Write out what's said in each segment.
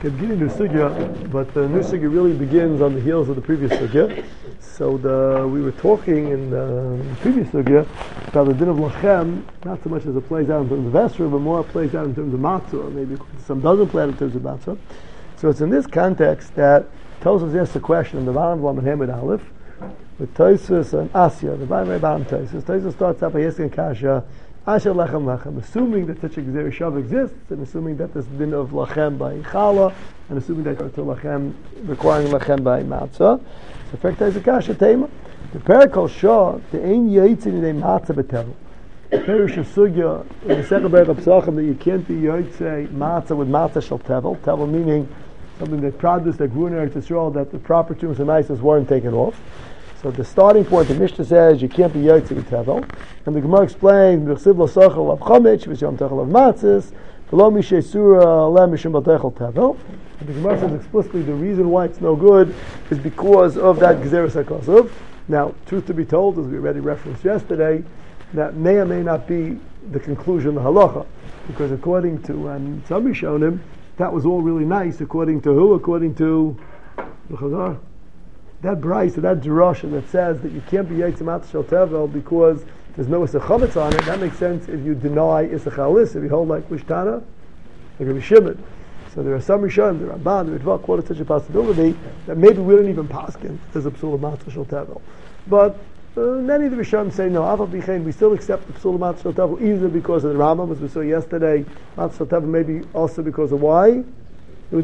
beginning of the sugya, but the new sugya really begins on the heels of the previous sugya. So we were talking in the previous sugya about the din of lachem, not so much as it plays out in terms of Esra, but more it plays out in terms of matzah, or maybe some doesn't play out in terms of matzah. So it's in this context that Tosfos asks the question in the bottom of Lamed Hamid Aleph, with Tosfos and Asya, the bottom Tosfos. Tosfos starts out by asking kasha, Asher lechem lechem, assuming that such a Gzera Shav exists, and assuming that this din of lachem by challah, and assuming that to lachem, requiring lachem by matzah. So fact is a kasha tema. The Perikol Shah, the ein yitzin in a matzah betevel. The Perish of Sugya, in the second Berach of Pesachim, that you can't be yitzei matzah with matzah shel tevel. Tevel meaning something that produced, that grew in Eretz Yisrael, that the proper tumas and nices weren't taken off. So the starting point, the Mishnah says you can't be yotze with tevel, and the Gemara explains b'chsiv lo sochel av chomich v'sham techel av matzis v'lo mishay surah lem mishum batechel tevel. And the Gemara says explicitly the reason why it's no good is because of that gezeres hakosov. Now, truth to be told, as we already referenced yesterday, that may or may not be the conclusion of the halacha, because according to some Rishonim, that was all really nice. According to who? According to the Chazar. That brayso, that drasha that says that you can't be yotze matzah shel tevel because there's no isach chametz on it, that makes sense if you deny isach halis, if you hold like Mishtana, like Rabbi Shimon. So there are some Rishonim, the Ramban, the Ritva, quoted such a possibility that maybe we don't even paskin as a psul of matzah shel tevel. But many of the Rishonim say no, Aval Bichein, we still accept the psul of matzah shel tevel either because of the Rambam, as we saw yesterday, matzah shel tevel, maybe also because of why? Or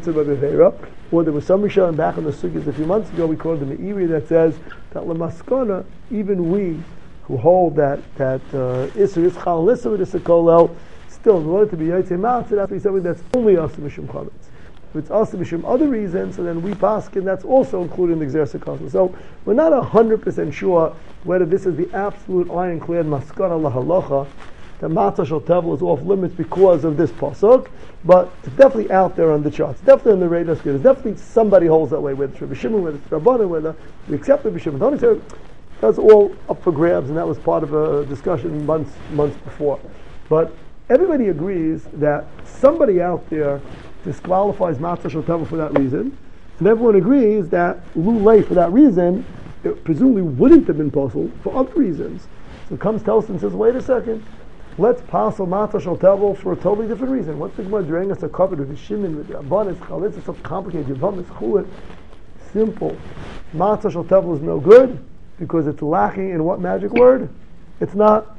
there was some Rishonim back in the Sugyas a few months ago, we called the Meiri, that says that Lamaskona, even we who hold that Isser Yischal Lissa with Isser Kolel, still, in order to be Yotzei Matzah, it has to be something that's only Asa Mishum Chametz. If it's Asa Mishum other reasons, so then we paskin, that's also included in the Gzeres HaKosov. So we're not 100% sure whether this is the absolute ironclad Maskana Lahalacha, that Matzah Shel Tevel is off limits because of this pasuk, but it's definitely out there on the charts. It's definitely on the radar screen. There's definitely somebody holds that way, whether it's Rabbi Shimon, whether it's Rabbanan, whether we accept Rabbi Shimon. Don't accept. That's all up for grabs, and that was part of a discussion months before. But everybody agrees that somebody out there disqualifies Matzah Shel Tevel for that reason, and everyone agrees that Lulei for that reason it presumably wouldn't have been possible for other reasons. So comes Tosfos and says, wait a second. Let's pass on Matzah Shel Tevel for a totally different reason. What's the Gemara doing us a cover with the Shimon, with the Rabbanan, Chalitz, it's so complicated. Yavam is chulet. Simple. Matzah Shel Tevel is no good because it's lacking in what magic word? It's not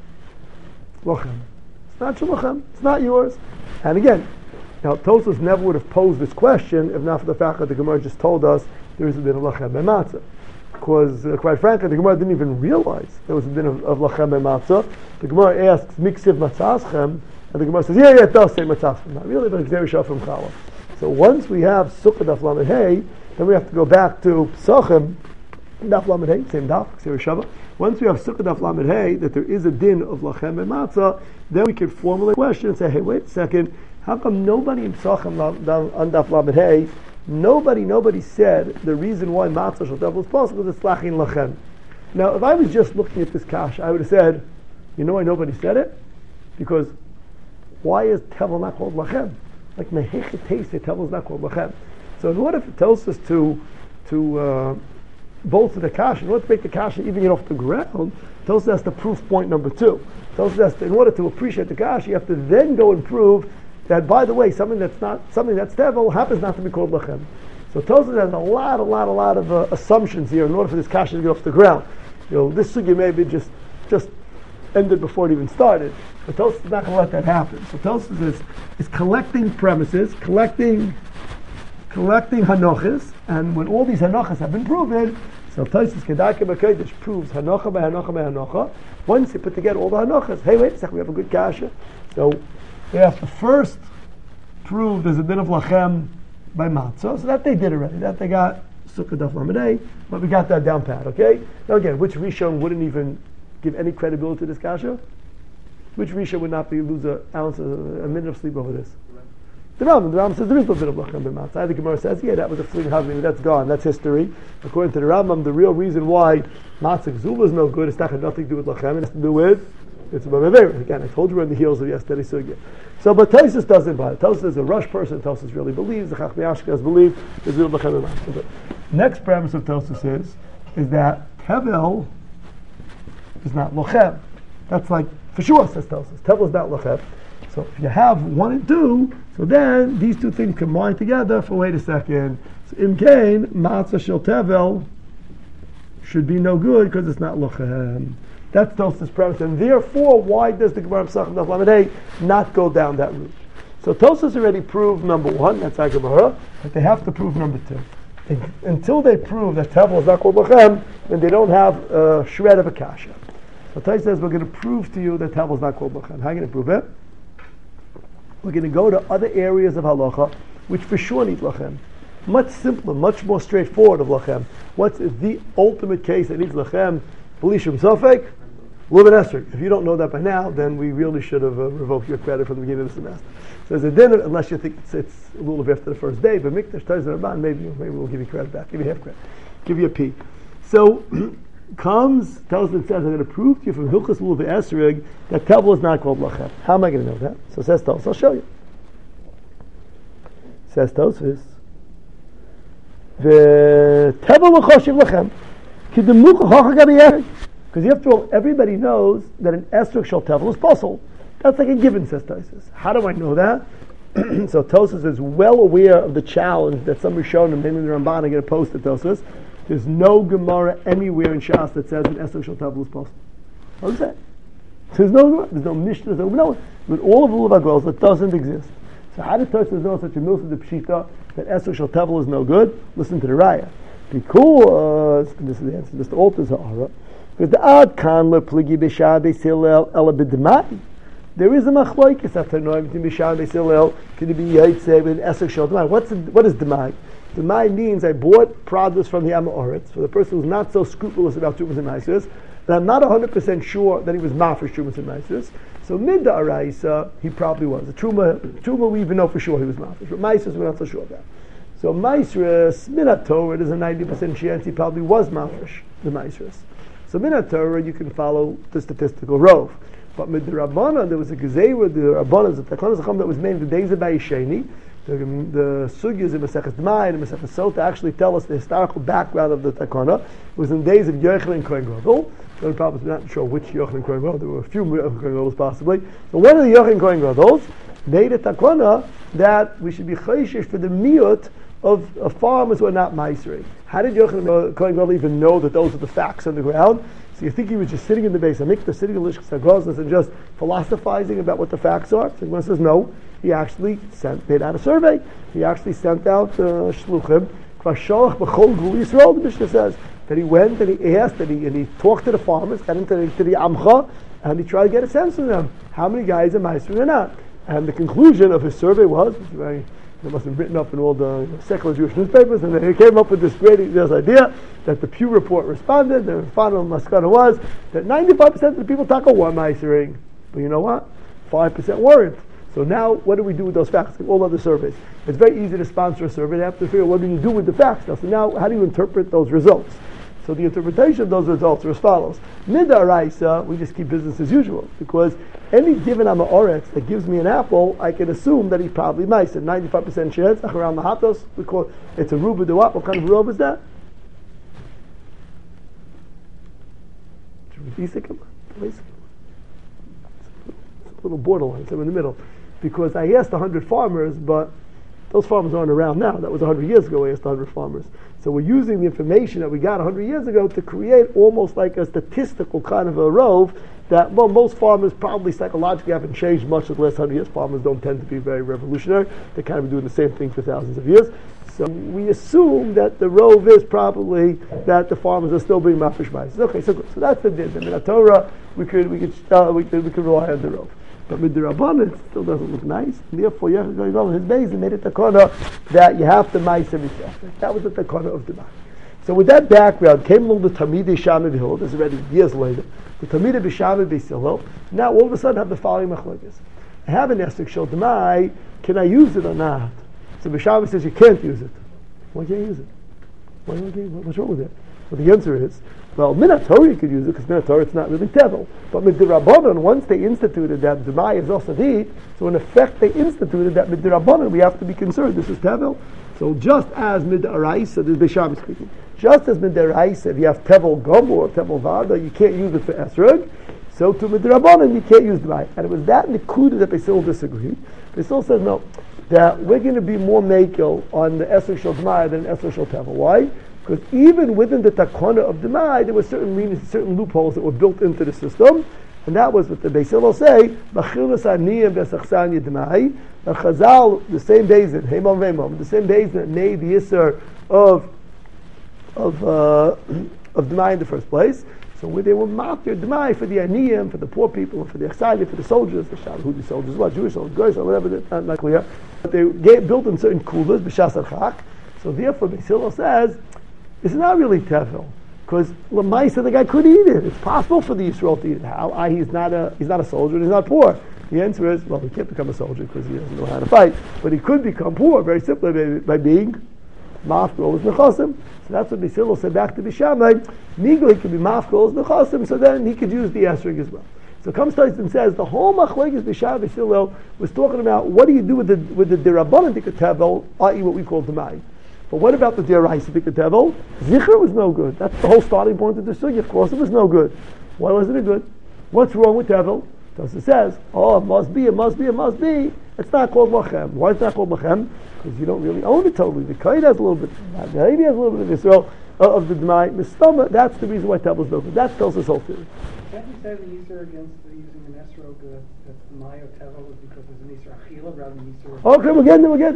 lachem. It's not shulachem. It's not yours. And again, now Tosfos never would have posed this question if not for the fact that the Gemara just told us there is a bit of lachem by matzah. Because, quite frankly, the Gemara didn't even realize there was a bit of lachem and matzah. The Gemara asks, miksiv matzaschem, and the Gemara says, yeah, it does say matzaschem. Not really, but Gzera Shav from challah. So once we have sukkah daf lamed hey, then we have to go back to Pesachim, daf lamed hey, same daf, Gzera Shav. Once we have sukkah daf lamed hey, that there is a din of lachem and matzah, then we can formulate a question and say, hey, wait a second, how come nobody in Pesachim on daf lamed hey, Nobody said the reason why matzah shel tevel is possible is it's lacking lachem. Now, if I was just looking at this kash, I would have said, you know why nobody said it? Because why is tevel not called lachem? Like mehechet taste, tevel is not called lachem. So in order for Tosfos to bolster the kash, in order to make the kash even get off the ground, Tosfos has to prove point number 2. Tosfos has to, in order to appreciate the kash, you have to then go and prove that, by the way, something that's tevel happens not to be called lachem. So Tosfos has a lot of assumptions here in order for this kasha to get off the ground. This sugya maybe just ended before it even started, but Tosfos is not going to let that happen. So Tosfos is collecting premises, collecting hanochas, and when all these hanochas have been proven, so Tosfos Kedaka B'Kodesh proves hanocha by hanocha by hanocha. Once you put together all the hanochas, hey, wait a second, we have a good kasha. So they have to first prove there's a bit of lachem by matzah, so that they did already. That they got sukkah daf lamed, but we got that down pat, okay? Now again, which Rishon wouldn't even give any credibility to this kasha? Which Rishon would not lose a minute of sleep over this? The Rambam says there is no bit of lachem by matzah. The Gemara says, yeah, that was a fleeting having, that's gone, that's history. According to the Rambam, the real reason why matzah gzula is no good, it's not had nothing to do with lachem, it has to do with It's a Bavera. Again, I told you we're on the heels of yesterday's sugya. So, but Tosfos doesn't buy it. Tosfos is a rush person. Tosfos really believes. The Chachmei Ashkenaz believe. There's real B'chem and next premise of Tosfos is that Tevel is not lochem. That's like for sure, says Tosfos. Tevel is not lochem. So if you have 1 and 2, so then these two things combine together for wait a second. So in Cain, matzah shel tevel should be no good because it's not lochem. That's Tosfos' premise, and therefore, why does the Gemara Pesachim Daf Lamed Hey not go down that route? So Tosfos already proved number 1, that's our Gemara, but they have to prove number 2. Until they prove that tevel is not called lochem, then they don't have a shred of a kasha. So Tosfos says we're going to prove to you that tevel is not called lochem. How are you going to prove it? We're going to go to other areas of halacha, which for sure need lachem. Much simpler, much more straightforward of lachem. What's the ultimate case that needs lachem? Belishum Sofek, Luben Esrog. If you don't know that by now, then we really should have revoked your credit from the beginning of the semester. So as a dinner, unless you think it's a little bit after the first day, but Mikdash Taiz Rabban, maybe we'll give you credit back, give you half credit, give you a P. So tells and says, I'm going to prove to you from Hilchos Luben Esrog that tevel is not called lachem. How am I going to know that? So says Tosfos, I'll show you. Says Tosfos, the tevel l'choshev lachem, kidemuch hocha gabi esrog. Because after all, everybody knows that an esrog shel tevel is possible. That's like a given, says Tosfos. How do I know that? So Tosfos is well aware of the challenge that some Rishonim, namely the Ramban, are going to post to Tosfos. There's no Gemara anywhere in Shas that says an esrog shel tevel is possible. What is that? There's no Mishnah, there's no. With all of the Lulav HaGolos, it doesn't exist. So how did Tosfos know such a milsa de pshita that esrog shel tevel is no good? Listen to the Raya. Because this is the answer. Mr. Alter Zahara. Because the ad kan le pligi b'shah b'silel ela b'dmai. There is a machloikis after knowing between b'shah b'silel. Can it be yaitse with an esrog shel dmai? What is dmai? Dmai means I bought produce from the Amoritz for the person who's not so scrupulous about Trumas and Maasros, but I'm not 100% sure that he was mafresh Trumas and Maasros. So mid da'araisa, he probably was. The Truma we even know for sure he was mafresh, but Maasros we're not so sure about. So Maasros, minat Torah, there's a 90% chance he probably was mafresh, the Maasros. So minat Torah, you can follow the statistical rove. But mid Rabbanan, there was a gezerah, the Rabbanan, the Takana Zacham that was named the days of Bayisheni. The sugyas in Masechet Dmai and Masechet Sota actually tell us the historical background of the Takana. It was in the days of Yochanan and Kohen Gadol. So we're probably not sure which Yochanan and Kohen Gadol. There were a few Yochanan and Kohen Gadols possibly. So one of the Yochanan and Kohen Gadols made a Takana that we should be chayshish for the miyut of farmers who are not Maisrei. How did Yochanan and Kohen Gadol even know that those are the facts on the ground? So you think he was just sitting in the base of Mikdash, sitting in Lishkas HaGroznos and just philosophizing about what the facts are? So one says no. He actually made out a survey. He actually sent out shluchim. Kvasholach b'chol gul Yisrael. The Mishnah says that he went and he asked and he talked to the farmers, got into the Amcha, and he tried to get a sense from them. How many guys are Maasrim or not? And the conclusion of his survey was, it must have been written up in all the secular Jewish newspapers, and he came up with this great idea that the Pew Report responded. The final maskana was that 95% of the people talk about one Maasrim. But you know what? 5% weren't. So now, what do we do with those facts? Like all other surveys. It's very easy to sponsor a survey. They have to figure out what do you do with the facts now. So now, how do you interpret those results? So the interpretation of those results are as follows. Midaraisa, we just keep business as usual. Because any given Amoritz that gives me an apple, I can assume that he's probably nice. And 95% chance, around the hatos, we call it's a ruba duat. What kind of ruba is that? It's a little borderline, so in the middle. Because I asked 100 farmers, but those farmers aren't around now. That was 100 years ago I asked 100 farmers. So we're using the information that we got 100 years ago to create almost like a statistical kind of a rove that, well, most farmers probably psychologically haven't changed much in the last 100 years. Farmers don't tend to be very revolutionary. They're kind of doing the same thing for thousands of years. So we assume that the rove is probably that the farmers are still being mafresh mice. Okay, so good. So that's the din. In the Torah, we could rely on the rove. But with the Rabbanan, it still doesn't look nice. And therefore, Yochanan going on his base and made a takana that you have to mice every second. That was the takana of the Ma'at. So with that background, came along the Talmidei Shammai B'Hillel. This is already years later. The Talmidei B'Shammai B'Hillel. Now all of a sudden have the following machlokes. I have an esrog shel dmai. Can I use it or not? So B'Shammai says you can't use it. Why can't you use it? What's wrong with it? Well, the answer is Well, Minat Torah you could use it because Minat Torah it's not really tevel. But Midirabbanan, once they instituted that Demai is also deed, so in effect they instituted that Midirabbanan we have to be concerned. This is tevel. So just as Midaraisa, this is Beisham speaking, just as Midaraisa, if you have tevel gomor or tevel vada, you can't use it for esrog. So to Midirabbanan you can't use Demai. And it was that Nikuda that Beisil disagreed. Beisil said no, that we're going to be more makel on the esrog shel Demai than esrog shel tevel. Why? Because even within the takana of Demai, there were certain loopholes that were built into the system, and that was what the Beis Hillel say, B'chilnas aniyim b'sachsan yedemai, and Chazal, the same Beis Din, Heimam Veimam, the same Beis Din that made the Yisr of Demai in the first place. So where they were maftir Demai for the aniyim, for the poor people, and for the excited, for the soldiers, the Shalhudi soldiers, what, Jewish soldiers, Goyish, whatever, not clear, but they built in certain kulas, b'shas al-chak. So therefore Beis Hillel says, it's not really tevel, because Lamaisa the guy could eat it. It's possible for the Yisrael to eat it. How? He's not a soldier and he's not poor. The answer is, well, he can't become a soldier because he doesn't know how to fight, but he could become poor very simply by being mafkol as nechasim. So that's what Beis Hillel said back to Bishamai. Migli could be mafkol as nechasim, so then he could use the esrog as well. So comes Tais and says the whole machlekes Bishamai Beis Hillel was talking about what do you do with the derabanan tevel, i.e. what we call demai. But what about the Deraisa Tevel? Zikr was no good. That's the whole starting point of the sugya. Of course it was no good. Why wasn't it good? What's wrong with Tevel? Tosa says, it must be. It's not called Lachem. Why is it not called Lachem? Because you don't really own it totally. The Kaid has a little bit, maybe has a little bit of Israel, of the Demai. Mistama, that's the reason why Tevel is no good. That's Tosa's whole theory. Can't you say the Yisr against using an esrog that's Maya Tevel is because there's an Yisr Achila rather than Yisr? Okay, we're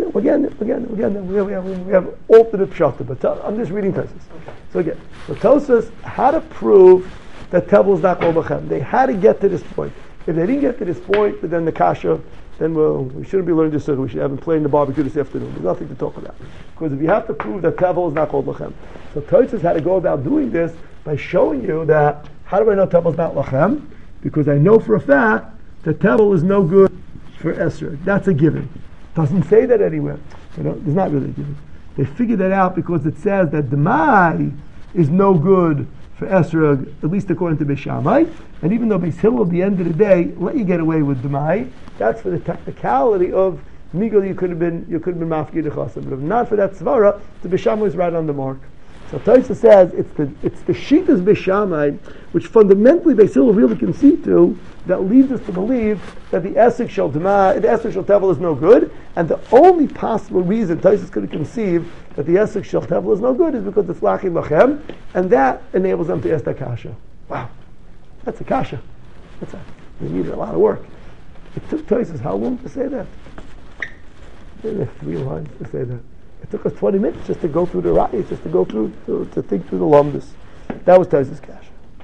getting there. We have alternate pshata, but I'm just reading Tosas. Okay. So again, so Tosas had to prove that Tevel is not called Lachem. They had to get to this point. If they didn't get to this point, then the kasha, then we shouldn't be learning this sukkah. We should have been playing the barbecue this afternoon. There's nothing to talk about. Because if you have to prove that Tevel is not called Lachem. So Tosas had to go about doing this by showing you that, how do I know Tevel is not Lachem? Because I know for a fact that Tevel is no good for esrog. That's a given. Doesn't say that anywhere. It's not really a given. They figured that out because it says that Demai is no good for esrog, at least according to Beis Shammai. And even though Beis Hillel at the end of the day let you get away with Demai, that's for the technicality of Migol you could have been mafkir dechasim. But if not for that svara, the Beis Shammai is right on the mark. So Taisa says it's the Shitas Beis Shammai, which fundamentally Beis Hillel really can see to, that leads us to believe that the esrog shel tevel is no good, and the only possible reason Taisa could have conceived that the esrog shel tevel is no good is because it's lachim lachem, and that enables them to ask that kasha. Wow, that's a kasha. They needed a lot of work. It took Taisa how long to say that? There are 3 lines to say that. It took us 20 minutes just to go through the rayas, just to go through, to think through the lumdus. That was Taisa's cash.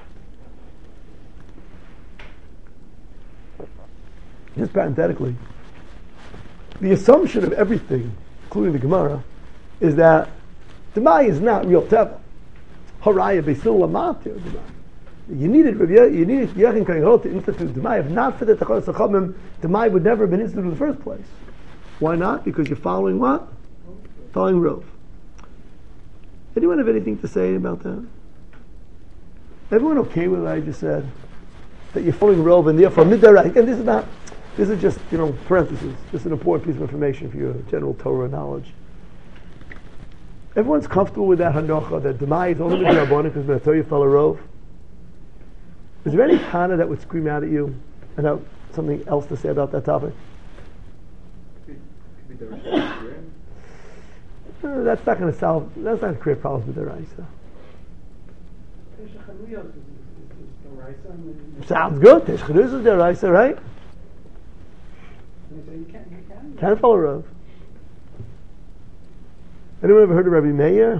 Just parenthetically, the assumption of everything, including the Gemara, is that Demai is not real Tevel. Haraya Beisil Lamatir Demai. You needed Yachin Kainot to institute Demai. If not for the Tachar Sachamim, Demai would never have been instituted in the first place. Why not? Because you're following what? Following Rov. Anyone have anything to say about that? Everyone okay with what I just said? That you're following Rov and therefore Midarai. And this is just, parentheses. Just an important piece of information for your general Torah knowledge. Everyone's comfortable with that hanocha, that Demai is only Midarabbanan because Midarai you follow Rov? Is there any Tana that would scream out at you and have something else to say about that topic? That's not going to create problems with the Raisa. Sounds good. Teshchanuz is the Raisa, right? You can't follow Rav. Anyone ever heard of Rabbi Meir?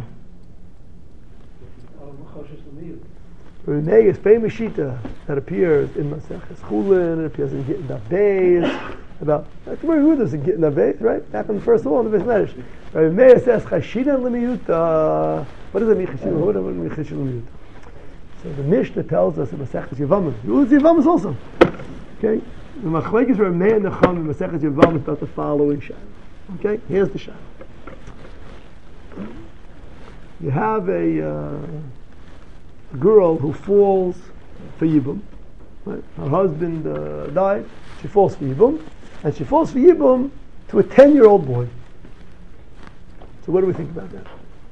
Rabbi Meir's famous shita that appears in Maseches Chulin, it appears in Gittin Beis, about Rabbi Yehuda's in Gittin Beis, right? Back in the first one, the Beis Medrash. Rabbi Meir says Chashidan L'miyuta. What does it mean Chashidan? What does it mean Chashidan L'miyuta? So the Mishnah tells us in Maseches Yevamos. Yehuda's Yevamos also. Okay, the Machlekes Rabbi Meir and Necham in Maseches Yevamos about the following shot. Okay, here's the shot. You have a girl who falls for Yibum. Right? Her husband died, she falls for Yibum, and she falls for Yibum to a 10-year-old boy. So what do we think about that?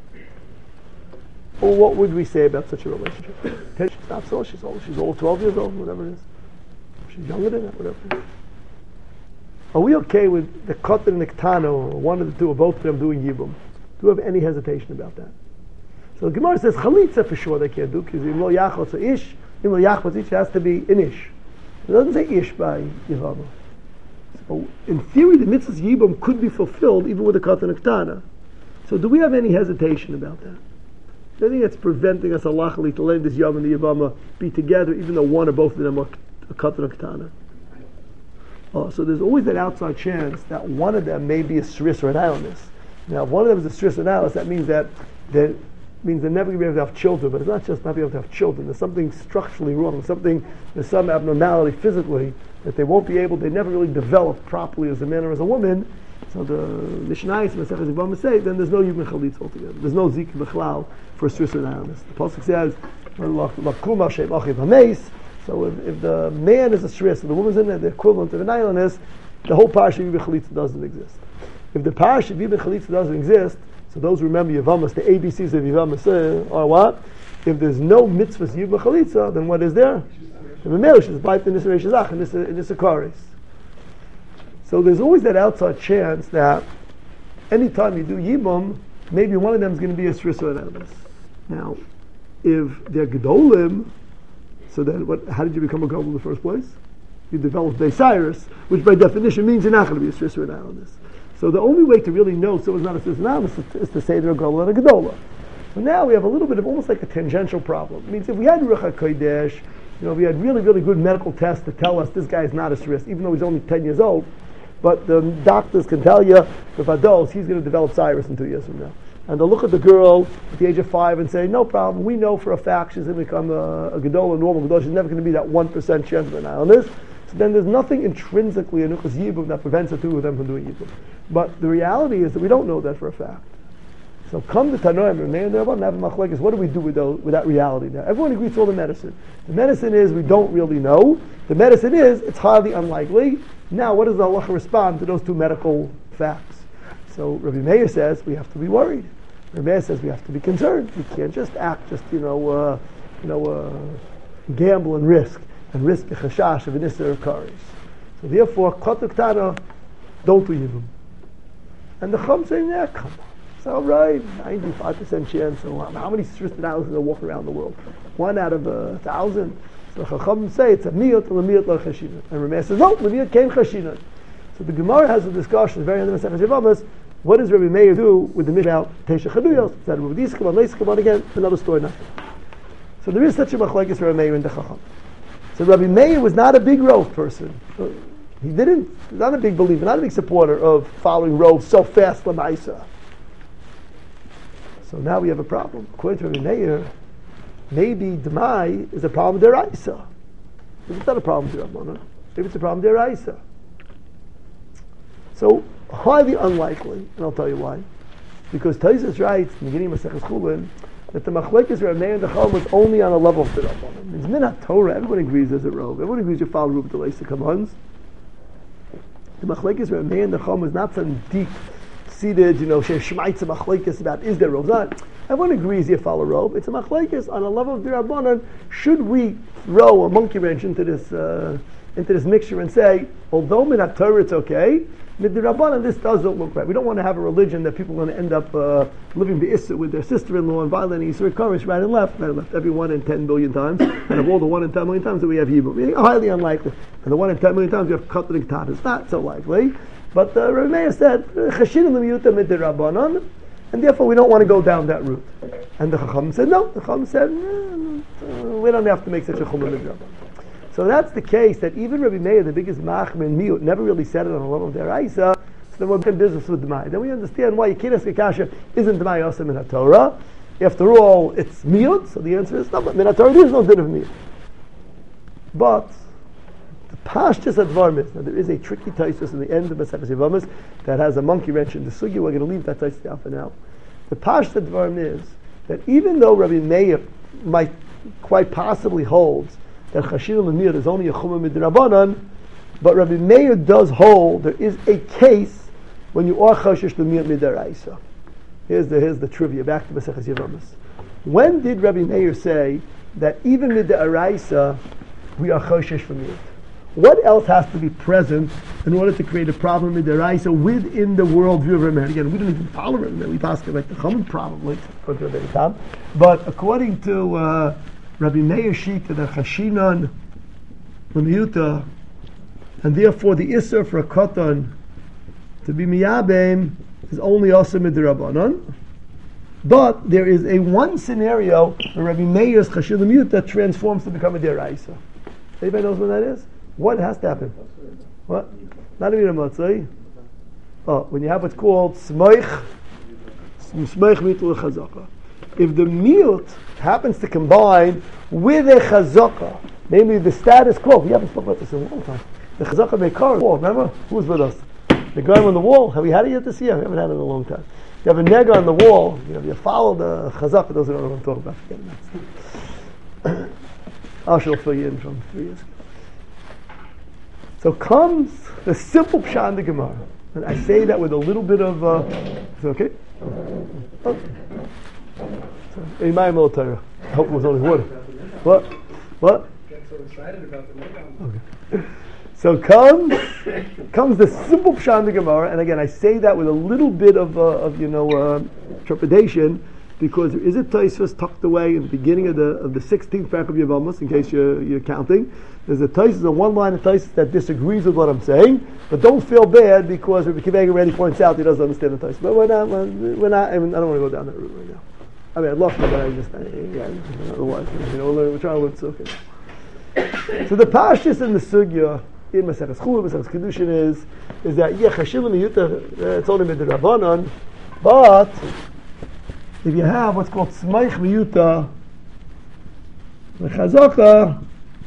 Or what would we say about such a relationship? She's not so, she's old, 12 years old, whatever it is. She's younger than that, whatever it is. Are we okay with the Kotan and the Ketana, or one of the two, or both of them doing Yibum? Do we have any hesitation about that? So the Gemara says, Chalitza for sure they can't do, because Im lo yachotz ish, Im lo yachotz ish has to be an ish. It doesn't say ish by Yivama. So in theory, the mitzvah's Yibum could be fulfilled even with the Kotan and Ketana. So do we have any hesitation about that? I think that's preventing us halachically to let this Yom and the Yavama be together, even though one or both of them are a Katan or Ketana. So there's always that outside chance that one of them may be a Sris or an Islandess. Now, if one of them is a Sris or an Islandess, that means that they're never going to be able to have children. But it's not just not being able to have children. There's something structurally wrong. There's some abnormality physically that they won't be able. They never really develop properly as a man or as a woman. So the Mishnayos Masechus Yevamos say, then there's no Yibum Chalitz altogether. There's no Zik B'chlal for a Sris or an Islandess. The pasuk says, "Lakuma Shem Achiv Hameis." So if the man is a Sris and the woman's in there, the equivalent of an Islandess, the whole Parsha Yibum Chalitza doesn't exist. If the Parsha Yibum Chalitza doesn't exist, so those who remember Yevamos, the ABCs of Yevamos are what? If there's no mitzvahs Yibum Chalitza, then what is there? The Memelish is Bait in Nisarei Shazach and Nisakaris. So there's always that outside chance that anytime you do Yibum, maybe one of them is going to be a Sris or an Islandess. Now, if they're Gedolim, so then how did you become a Gadol in the first place? You developed Beis Cyrus, which by definition means you're not going to be a Sris or an Islandess. So the only way to really know someone's not a Sris or an Islandess is to say they're a Gadol and a Gedola. So now we have a little bit of almost like a tangential problem. It means if we had Ruach HaKodesh, we had really, really good medical tests to tell us this guy is not a Sris, even though he's only 10 years old, but the doctors can tell you, if adults, he's going to develop Cyrus in 2 years from now. And they'll look at the girl at the age of 5 and say, no problem, we know for a fact she's going to become a Gedol, a normal Gedol. She's never going to be that 1% chance of an Islandess. So then there's nothing intrinsically in Ukhas Yibum that prevents the two of them from doing Yibum. But the reality is that we don't know that for a fact. So come to Tanoim, what do we do with that reality now? Everyone agrees to all the medicine. The medicine is we don't really know. The medicine is it's highly unlikely. Now, what does the halacha respond to those two medical facts? So Rabbi Meir says we have to be worried. Rabbi Meir says we have to be concerned. We can't just act, gamble and risk a chashash of an isser of kares. So therefore, kotuk tana, don't do yibum. And the Chum saying, yeah, come on. It's all right, 95% chance. So how many Sristan houses are walking around the world? 1 out of 1,000. So Chacham say it's a miyot and a miyot lo chashinat. And Rameh says, no, the miyot came chashinat. So the Gemara has a discussion, very end of the Masechus Yevamos. What does Rabbi Meir do with the Mishnah Teisha Chaduyos? Is that with these come on, later come on again? Another story, nothing. So there is such a machlekes Rabbi Meir and the Chacham. So Rabbi Meir was not a big Rov person. Not a big believer, not a big supporter of following Rov so fast l'maisa. So now we have a problem. According to Rabbi Meir, maybe Demai is a problem deraisa. Maybe it's not a problem derabbanan. Maybe it's a problem deraisa. So highly unlikely, and I'll tell you why. Because Taisus writes in the beginning of Masechus Chulin that the machlekes Rabbi Meir and the Chacham was only on a level of derabbanan. It means minat Torah. Everyone agrees there's a rov. Everyone agrees you follow Ruben Delaisa commands. The machlekes Rabbi Meir and the Chacham was not some deep-seated, shemaitza machlekes about is there rov. Not. Everyone agrees you follow rov. It's a machlekes on a level of derabbanan. Should we throw a monkey wrench into this mixture and say, although minat Torah it's okay, Midrabanan, this doesn't look right. We don't want to have a religion that people are going to end up living be'issa with their sister-in-law and violating Yisur Karish right and left, every 1 in 10 billion times. And of all the 1 in 10 million times that we have Hebrew, meaning highly unlikely. And the 1 in 10 million times we have Katan and Ketan. It's not so likely. But Rabbi Meir said, Chashin l'miyuta midrabanan, and therefore we don't want to go down that route. And the Chacham said, no. The Chacham said, we don't have to make such a chumrah midrabanan. So that's the case that even Rabbi Meir, the biggest machmir in Miyut, never really said it on a level of deraisa. So then we're in business with Demai. Then we understand why Yekinas Kekasha isn't Demai Yosem in HaTorah. After all, it's Miyut. So the answer is no, but in HaTorah there is no din of Miyut. But the Pashtus Advarim is, now there is a tricky Taisus in the end of Masechus Yevamos that has a monkey wrench in the Sugi. We're going to leave that Taisus down for now. The Pashtus Advarim is that even though Rabbi Meir might quite possibly holds that Chashina L'Miyut is only a Chumah Midrabanan, but Rabbi Meir does hold there is a case when you are Chashish L'Miyut Midaraisa. Here's the trivia, back to Maseches Yevamos. When did Rabbi Meir say that even Midaraisa we are Chashish for Miyut? What else has to be present in order to create a problem with the Raisa within the worldview of Rabbi Meir? Again, we don't even follow Rabbi Meir. We pass like the Chachamim probably, according to Rabbi Tam. But according to Rabbi Meir Shita, the Chashinan L'Miyuta, and therefore the Isser for a Katan to be Miyabim is only also Midrabanan. But there is a one scenario where Rabbi Meir's Chashin L'Miyuta transforms to become a Deraisa. Anybody knows when that is? What has to happen? What? Not even a Matzai. Oh, when you have what's called Smoich Mitul Chazaka. If the Miyut happens to combine with a Chazaka, namely the status quo, we haven't spoken about this in a long time. The Chazaka Meikar wall, remember? Who's with us? The guy on the wall. Have we had it yet this year? We haven't had it in a long time. You have a nega on the wall. You follow the Chazaka. Those who don't know what I'm talking about. Forget that. I shall fill you in from 3 years ago. So comes the simple pshat in the Gemara, and I say that with a little bit of. Is it okay? Oh. I hope it was only water. What? Get so excited about the nega. Okay. So comes the simple pshat in the Gemara, and again I say that with a little bit of trepidation, because there is a Tosfos tucked away in the beginning of the 16th parak of Yevamos, in case you're counting. There's a Tosfos, a one line of Tosfos that disagrees with what I'm saying, but don't feel bad because Rabbi Kiva already points out he doesn't understand the Tosfos. But we're not. I mean, I don't want to go down that route right now. I mean, I'd love to, but I don't know what. We're trying to learn Sukkah. So the pashtus in the sugya in Maseches Chulin, Maseches Kedushin is that Chashin L'Miyuta, it's only Midrabanan, but if you have what's called Smoich Miyuta, the Chazaka,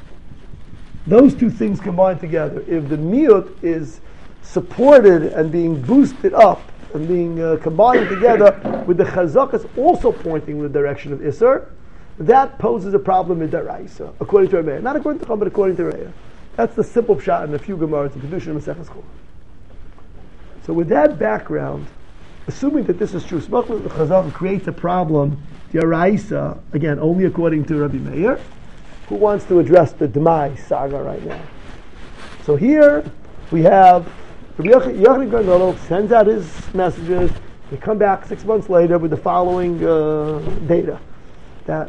those two things combined together. If the Miyut is supported and being boosted up and being combined together with the Chazakas also pointing in the direction of Isser, that poses a problem in Daraisa, according to Rabbi. Not according to Chum, but according to Rabbi. That's the simple pshat in a few Gemaras in Kedushin and Maseches Chulin. So with that background, assuming that this is true, Smoch Chazaka creates a problem, Daraisa, again, only according to Rabbi Meir. Who wants to address the Demai saga right now? So here we have Rabbi Yochanan Gadol sends out his messages. They come back 6 months later with the following data. That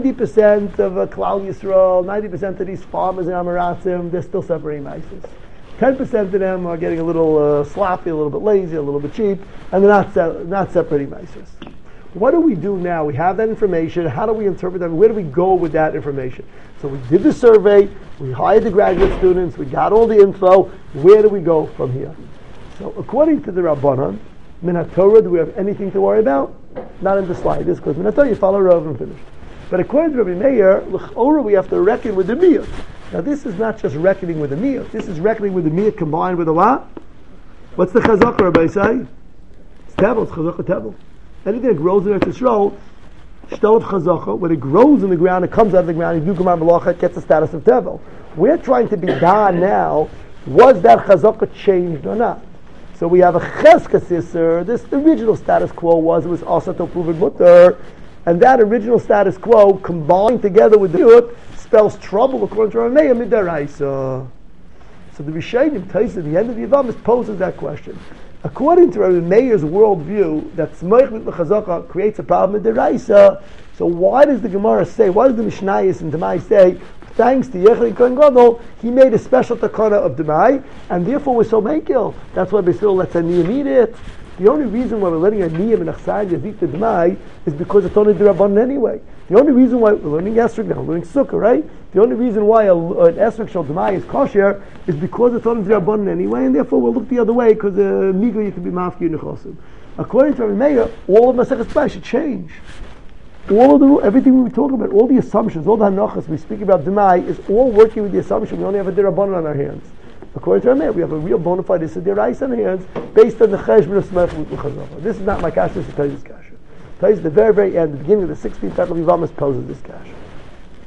90% of Klal Yisrael, 90% of these farmers in Amaratzim, they're still separating mices. 10% of them are getting a little sloppy, a little bit lazy, a little bit cheap, and they're not separating mices. What do we do now? We have that information. How do we interpret that? Where do we go with that information? So we did the survey, we hired the graduate students, we got all the info. Where do we go from here? So according to the Rabbanan, Min HaTorah, do we have anything to worry about? Not in the slightest, because Min HaTorah, you follow Rav and finish. But according to Rabbi Meir, L'chora, we have to reckon with the Miyut. Now this is not just reckoning with the Miyut. This is reckoning with the Miyut combined with the what? What's the Chazaka, Rabbi say? It's Tevel, it's Chazaka Tevel. Anything that grows in Eretz Yisrael, shtel of Chazaka, when it grows in the ground, it comes out of the ground, you do Gemar Malacha, it gets the status of Tevel. We're trying to be done now, was that Chazaka changed or not? So we have a Cheskas Yisr, the original status quo was, it was also to prove it mutter, and that original status quo, combined together with the Yud, spells trouble according to Rabbi Meir Midaraisa. So the Rishonim tells at the end of the Yevamos poses that question. According to Rabbi Meir's worldview, that Smoich L'Chazaka creates a problem with the Raisa. So why does the Gemara say, why does the Mishnayos and Demai say, thanks to Yochanan Kohen Gadol, he made a special takana of Demai, and therefore we're so makil. That's why Basil lets a Niyam eat it. The only reason why we're letting a Niyam and Achsai Yazit the Demai is because it's only the Rabbanan anyway. The only reason why we're learning Esrog now, we're learning Sukkah, right? The only reason why an Esrog Shal Demai is kosher is because it's only the Rabbanan anyway, and therefore we'll look the other way because Migo you can be Mafki and Nechosim. According to Rabbi Meir, all of Maseches Demai should change. Everything we talk about, all the assumptions, all the hanachas we speak about Demai is all working with the assumption we only have a Dirabanan on our hands. According to our Meir, we have a real bona fide Diraisa on our hands based on the Cheshbon of Smoich L'Chazaka. This is not my kasha, this is Tai's kasha. Tai's the very, very end, the beginning of the 16th chapter of Yevamos poses this kasha.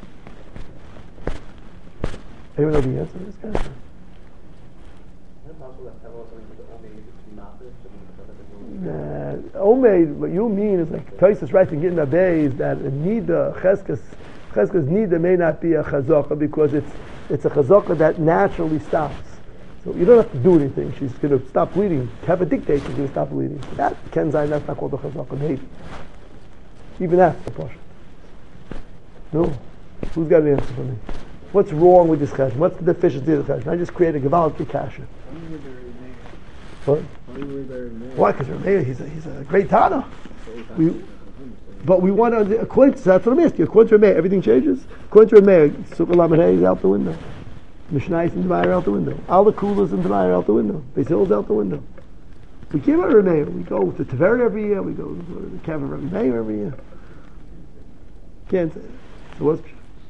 Anyone know the answer to this question? Is it possible that Tevel is something that only needs to be mafish? Omeid, what you mean is like Tosis writes in Gittin Abbei is that a nida, Cheskas nida may not be a chazaka because it's a chazaka that naturally stops. So you don't have to do anything. She's going to stop bleeding. Have a dictate, she's going to stop bleeding. That Kenzai, that's not called a chazaka, maybe. Even that's a portion. No. Who's got an answer for me? What's wrong with this chesed? What's the deficiency of the chesed? I just create a Gavalki kasha. What? Why? Because Rameir, he's a great Tana. But we want to, according to, that's what I'm asking. According to Rameir, everything changes. According to Rameir, Sukkah Lamed is out the window. Mishnais and Demai are out the window. All the Kulas and Demai are out the window. Beis Hillel's out the window. We came out of Rameir. We go to Teveret every year. We go to the Kevin Rabbi Meir every year. Can't say that. So what's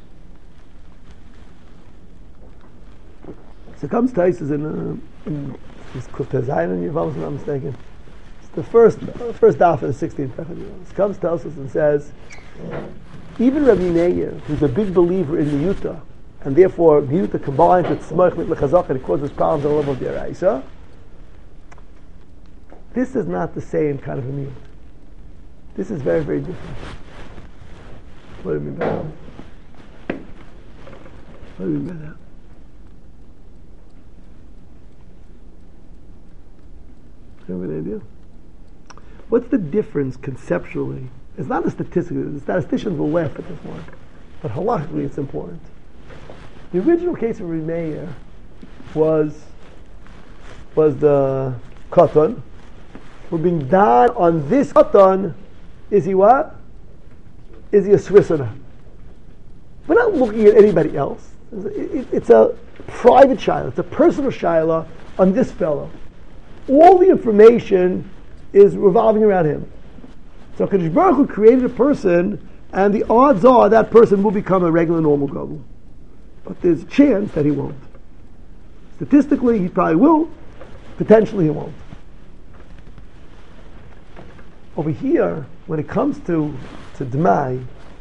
so comes Taisus in this Kuftazayin and Yevalos, if I'm not mistaken. It's the first daf of the 16th Pechad. It comes Taisus and says, even Rabbi Meir, who's a big believer in Miyuta, and therefore Miyuta combines with Smach with Lechazak and it causes problems on the level of the Araisa, this is not the same kind of a Miyut. This is very, very different. What do you mean by that? What do you mean by that? Do you have an idea? What's the difference conceptually? It's not a statistic. The statisticians will laugh at this one, but halachically it's important. The original case of Rimeir was the katan. We're being done on this katan. Is he what? Is he a Swiss or not? We're not looking at anybody else. It's a private shiloh. It's a personal shiloh on this fellow. All the information is revolving around him. So Kadosh Baruch Hu created a person, and the odds are that person will become a regular normal gadol. But there's a chance that he won't. Statistically, he probably will. Potentially, he won't. Over here, when it comes to Demai,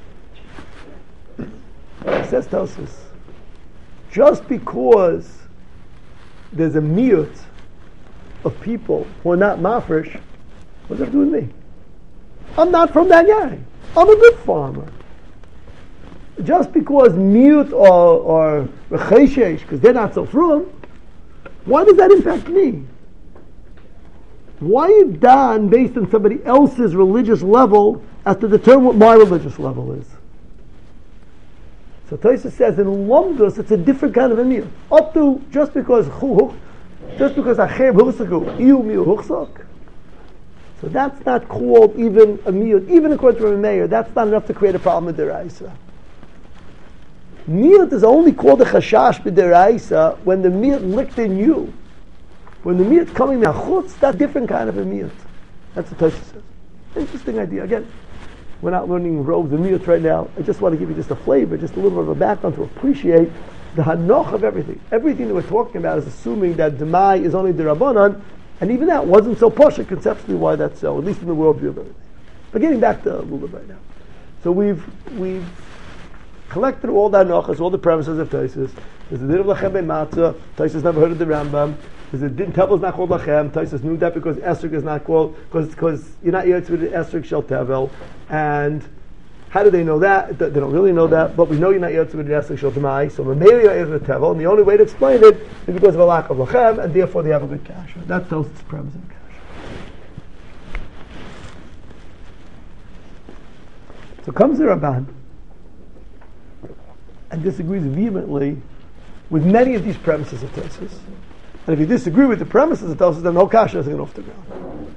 it says Tosus, just because there's a miyut of people who are not mafresh, what does that have to do with me? I'm not from that guy. I'm a good farmer. Just because miyut or recheshesh, because they're not so frum, why does that impact me? Why is done based on somebody else's religious level as to determine what my religious level is? So Tosfos says in Lomdus it's a different kind of a miyut. Up to just because Acher Huchsaku Iu Miu Huchsak. So that's not called even a miyut. Even according to a mayor, that's not enough to create a problem with deraisa. Miyut is only called a chashash b'deraisa when the miyut licked in you. When the miyut's coming mechutz, that's a different kind of a miyut. That's what Tosfos says. Interesting idea. Again, we're not learning robes and miyut right now. I just want to give you just a flavor, just a little bit of a background to appreciate the hanoch of everything. Everything that we're talking about is assuming that Demai is only the Rabbanan, and even that wasn't so poshut conceptually why that's so, at least in the worldview of everything. But getting back to Lulav right now. So we've collected all the hanochas, all the premises of Tosfos. There's a din of lachem matzah. Tosfos never heard of the Rambam. There's a din tevel is not called lachem. Tosfos knew that because esrog is not called, because you're not yotz with the esrog shel tevel. And how do they know that? They don't really know that, but we know you're not yotz with the esrog shel demai. So mameli you're with tevel, and the only way to explain it is because of a lack of lachem, and therefore they have a good kasha. That's Tosfos' premise of kasha. So comes the Ramban and disagrees vehemently with many of these premises of Tosfos. And if you disagree with the premises of Tosfos, then no kasha is going off the ground.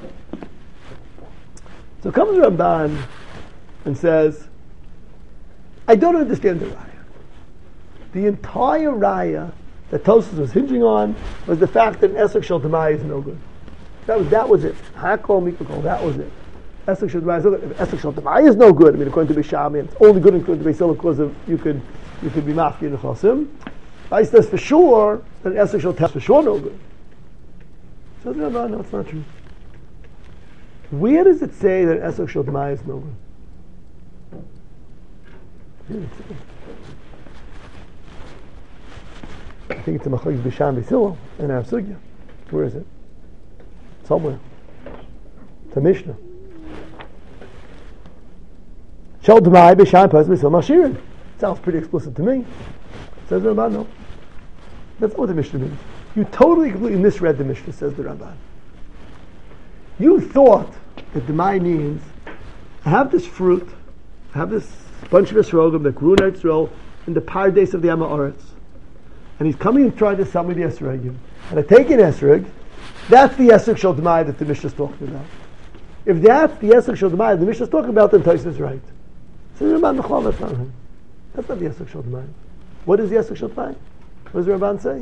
So comes the Ramban and says, I don't understand the raya. The entire raya that Tosfos was hinging on was the fact that esrog shel demai is no good. That was it. Hakol mikol, that was it. Esrog shel demai is no good. If esrog shel demai is no good, I mean, according to Bishami, it's only good according to Beisil because of you could be mafki in the chosim. I says for sure that esrog shel test for sure no good. So no, it's not true. Where does it say that esrog shel demai is no good? I think it's a Machlokes Bisham Beisilo in our Sugya. Where is it? Somewhere. It's a Mishnah. Shal D'mai Bisham Pas Beisilo Machshirin. Sounds pretty explicit to me. Says the Ramban, no. That's not what the Mishnah means. You totally, completely misread the Mishnah, says the Ramban. You thought that D'mai means, I have this fruit, I have this bunch of esrogim that grew in Israel in the paradise of the Amaretz, and he's coming and trying to sell me the esrogim, and I take an esrog. That's the esrog shel D'mai that the Mishnah is talking about. If that's the esrog shel D'mai that the Mishnah is talking about, then Tosfos is right. So the Ramban Mechal, that's not him. That's not the esrog shel D'mai. What is the esrog shel D'mai? What does the Ramban say?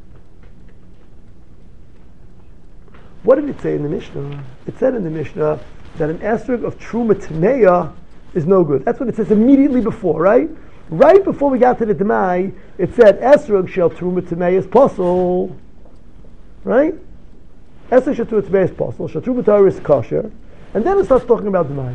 What did it say in the Mishnah? It said in the Mishnah that an esrog of Truma Tmeya is no good. That's what it says immediately before, right? Right before we got to the D'mai, it said esrog shel Truma Tmeya is possible, right? Esrog shel Truma Tmeya is possible. Shel Truma Torah is kosher, and then it starts talking about D'mai.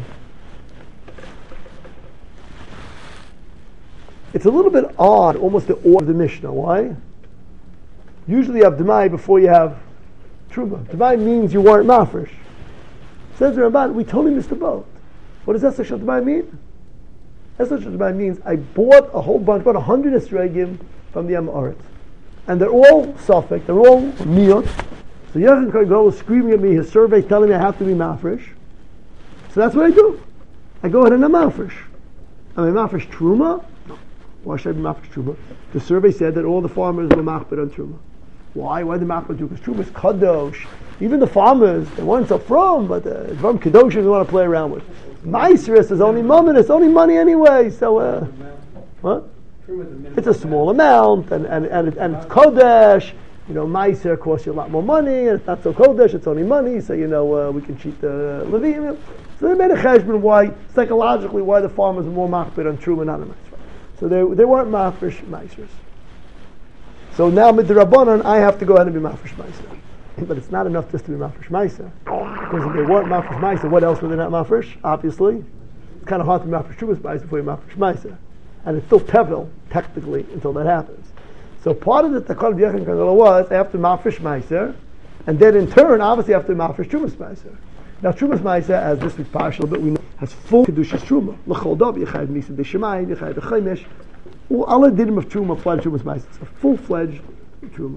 It's a little bit odd, almost the order of the Mishnah. Why? Usually you have D'mai before you have Truma. D'mai means you weren't mafresh. Says the Ramban, we totally missed the boat. What does Esrog shel D'mai mean? Esrog shel D'mai means I bought a whole bunch, about 100 esrogim from the Amaretz, and they're all Safek, they're all Miyot. So Yechon Kohen Gadol is screaming at me, his survey is telling me I have to be mafresh. So that's what I do. I go ahead and I'm mafresh. Am I mafresh Truma? No. Why should I be mafresh Truma? The survey said that all the farmers were machbet on Truma. Why? Why the machbet do? Because Truma is kadosh. Even the farmers, they weren't so from, but the from kadosh they want to play around with. Meiseris is only money, it's only money anyway. So what? It's a small amount, and it's kodesh. You know, meiser costs you a lot more money, and it's not so kodesh. It's only money, so we can cheat the Levim. So they made a cheshbon why psychologically why the farmers are more machbet on Truma, not on meiser. So they weren't mafresh meisers. So now with the Rabbanon, I have to go ahead and be mafresh meiser. But it's not enough just to be mafresh meiser. Because if they weren't mafresh meiser, what else were they not mafresh? Obviously, it's kind of hard to be mafresh Trumas meiser before you're mafresh meiser. And it's still tevel, technically, until that happens. So part of the Takal of Yechon Kohen Gadol was, I have to mafresh meiser, and then in turn, obviously I have to mafresh Trumas meiser. Now Trumas meiser, as this week's partial, but we know, has full Kedushas Truma. L'chol dov, Yechayv Nisa D'Shemayim, Yechayv D'Chaimesh. All the dinim of Truma apply to Trumas meiser. It's a full-fledged Truma.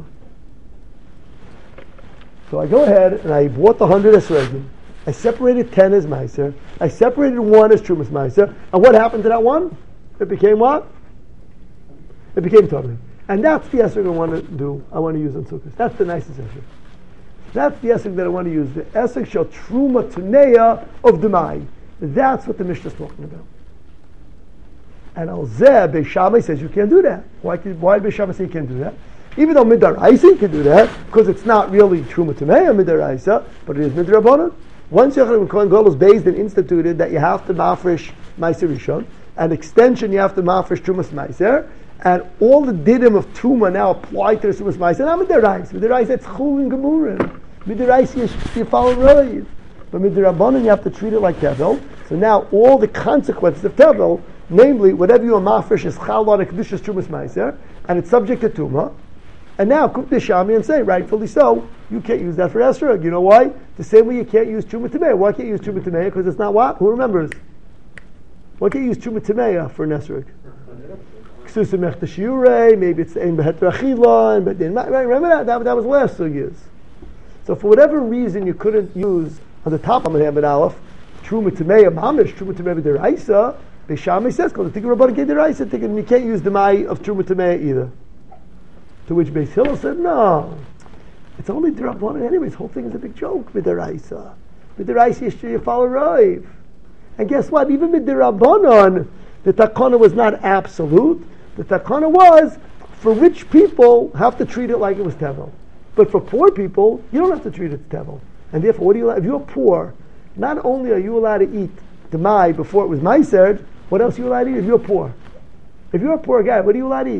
So I go ahead and I bought the 100 esrogim. I separated 10 as meiser. I separated 1 as Trumas meiser. And what happened to that one? It became what? It became Tomei. And that's the esrog I want to do. I want to use on Sukkot. That's the nicest esrog. That's the esrog that I want to use. The esrog shel Truma Tuneya of D'mai. That's what the Mishnah is talking about. And Al-Zeh, Beis Shammai says you can't do that. Why did Beis Shammai say you can't do that? Even though Midaraisa you can do that, because it's not really Truma Tumeya Midaraisa, but it is Midrabanan. Once Yechon Kohen Gadol is based and instituted that you have to mafresh Meiser Rishon, an extension you have to mafresh Trumas Meiser, and all the didim of Truma now apply to the Trumas Meiser. Not Midaraisa. Midaraisa it's Chul and Gemurim. Midaraisa you follow Rav. But Midrabanan you have to treat it like Tevel. So now all the consequences of Tevel, namely whatever you are mafresh is Challah and Kedushas Trumas Meiser, and it's subject to Tumah. And now, Kuk Deshami and say, rightfully so, you can't use that for esrog. You know why? The same way you can't use Truma Tameya. Why can't you use Truma Tameya? Because it's not what? Who remembers? Why can't you use Truma Tameya for an esrog? Ksusim Ech Tashiurei, maybe it's Ein Beheter Achila, but remember that was last 2 years. So for whatever reason you couldn't use, on the top of Hamid Aleph, Truma Tameya, Mamish, Truma Tameya Deraisa, Beishami says, because the Tikkur Rabbanan Kei Deraisa, you can't use the Mai of Truma Tameya either. To which Beis Hillel said, no, it's only D'Rabbanan anyways. The whole thing is a big joke. Midaraisa you follow Rav. And guess what? Even with D'Rabbanan, the takana was not absolute. The takana was, for rich people, have to treat it like it was tevel. But for poor people, you don't have to treat it as tevel. And therefore, if you're poor, not only are you allowed to eat the mai before it was meiser, what else are you allowed to eat if you're poor? If you're a poor guy, what are you allowed to eat?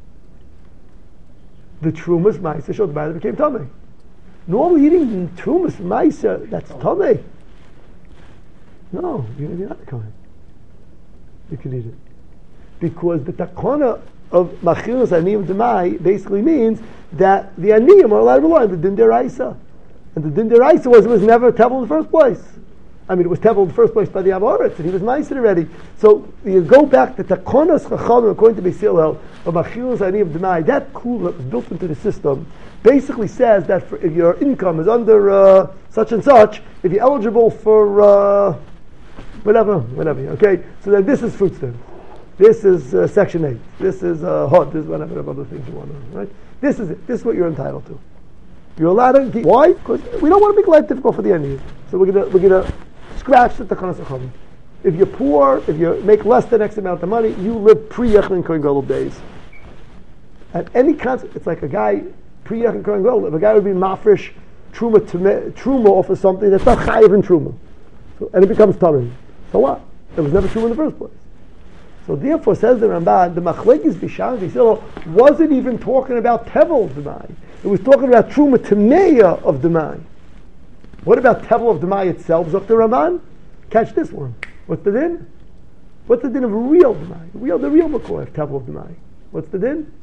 The Trumas Meiser showed the that became Tomei. Normally eating Trumas Meiser, that's Tomei. No, you're not the Kohen. You can eat it. Because the Takana of Machilus Aniyim Demai basically means that the Aniyim are allowed to rely on the Din Deraisa. And the Din Deraisa was never Tevel in the first place. I mean, it was Tevel in the first place by the Amoritz, and he was Meiser already. So you go back to Takonas Chachamim, according to Beis Hillel, of Machilus Aniyim Demai, that kula that was built into the system basically says that if your income is under such and such, if you're eligible for whatever, okay? So then this is food stamps. This is Section 8. This is HUD. This is whatever other things you want to, right? This is it. This is what you're entitled to. You're allowed to. Why? Because we don't want to make life difficult for the enemies. So we're gonna scratch the Takanas HaChavim. If you're poor, if you make less than X amount of money, you live pre-Yechon Kohen Gadol days. At any concept, it's like a guy pre-Yechon Kohen Gadol. If a guy would be mafresh truma off of something that's not chayiv in truma, and it becomes tamim. So what? It was never true in the first place. So therefore, says the Ramban, the Machlekes Bisham V'Yisrael wasn't even talking about Tevel Demai. It was talking about Truma Tameya of Demai. What about Tevel of Demai itself, Zok the Ramban? Catch this one. What's the din? What's the din of real Demai? The real Makor of Tevel of Demai. What's the din?